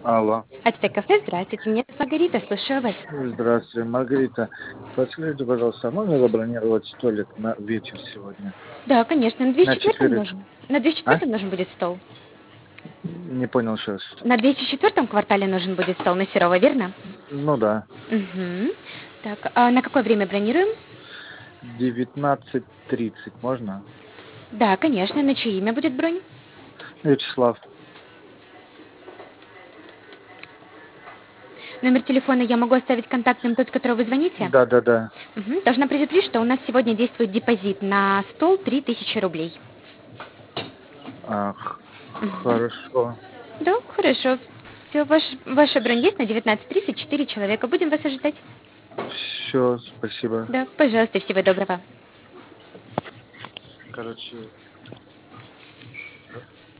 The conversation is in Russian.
Алло. Ацтек кафе, здравствуйте. Меня зовут Маргарита, слушаю вас. Здравствуйте, Маргарита. Подскажите, пожалуйста, можно забронировать столик на вечер сегодня? Да, конечно, на На 204 четверых. нужен. На А? 204 нужен будет стол. Не понял сейчас. На 204 квартале нужен будет стол на Серова, верно? Ну да. Угу. Так, а на какое время бронируем? 19:30 можно? Да, конечно. На чье имя будет бронь? Вячеслав. Номер телефона я могу оставить контактным тот, с которого вы звоните? Да. Угу. Должна предупредить, что у нас сегодня действует депозит на стол 3000 рублей. Ах, Угу. хорошо. Да, хорошо. Все, ваша бронь есть на 19:30, 4 человека. Будем вас ожидать. Все, спасибо. Да, пожалуйста, всего доброго. Короче,